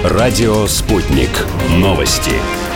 Радио «Спутник». Новости.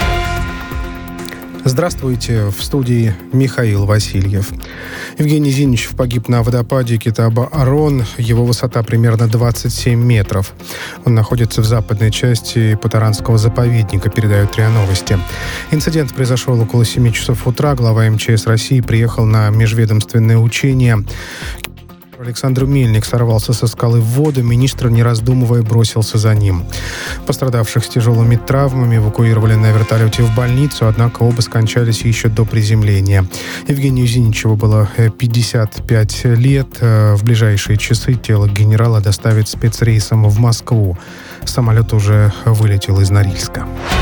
Здравствуйте, в студии Михаил Васильев. Евгений Зиничев погиб на водопаде Китаба-Арон. Его высота примерно 27 метров. Он находится в западной части Патаранского заповедника, передают РИА Новости. Инцидент произошел около 7 часов утра. Глава МЧС России приехал на межведомственное учение. Александр Мельник сорвался со скалы в воду. Министр, не раздумывая, бросился за ним. Пострадавших с тяжелыми травмами эвакуировали на вертолете в больницу, однако оба скончались еще до приземления. Евгению Зиничеву было 55 лет. В ближайшие часы тело генерала доставят спецрейсом в Москву. Самолет уже вылетел из Норильска.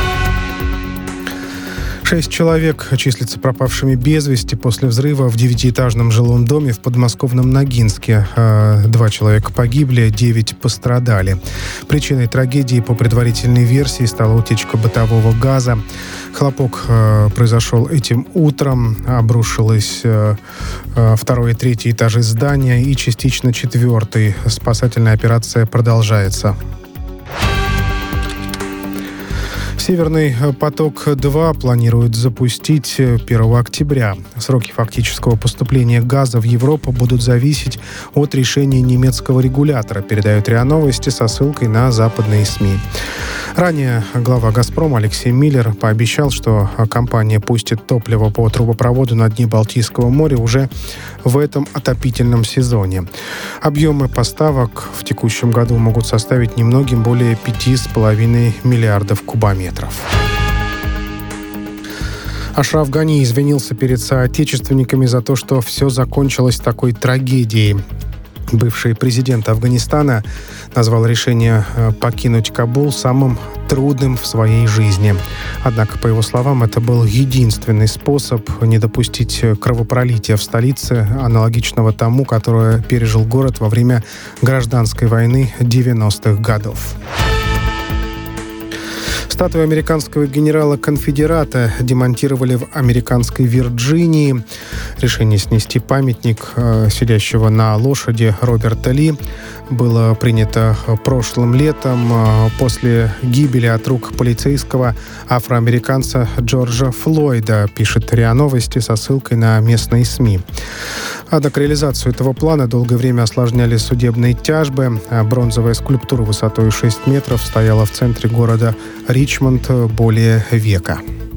6 человек числятся пропавшими без вести после взрыва в 9-этажном жилом доме в подмосковном Ногинске. 2 человека погибли, 9 пострадали. Причиной трагедии по предварительной версии стала утечка бытового газа. Хлопок произошел этим утром. Обрушилось 2 и 3 этажи здания и частично 4. Спасательная операция продолжается. «Северный поток-2» планируют запустить 1 октября. Сроки фактического поступления газа в Европу будут зависеть от решения немецкого регулятора, передают РИА Новости со ссылкой на западные СМИ. Ранее глава «Газпрома» Алексей Миллер пообещал, что компания пустит топливо по трубопроводу на дне Балтийского моря уже в этом отопительном сезоне. Объемы поставок в текущем году могут составить немногим более 5,5 миллиардов кубометров. Ашраф Гани извинился перед соотечественниками за то, что все закончилось такой трагедией. Бывший президент Афганистана назвал решение покинуть Кабул самым трудным в своей жизни. Однако, по его словам, это был единственный способ не допустить кровопролития в столице, аналогичного тому, которое пережил город во время гражданской войны 90-х годов. Статую американского генерала-конфедерата демонтировали в американской Вирджинии. Решение снести памятник сидящего на лошади Роберта Ли было принято прошлым летом после гибели от рук полицейского афроамериканца Джорджа Флойда, пишет РИА Новости со ссылкой на местные СМИ. Однако реализацию этого плана долгое время осложняли судебные тяжбы. Бронзовая скульптура высотой 6 метров стояла в центре города Ричмонд более века.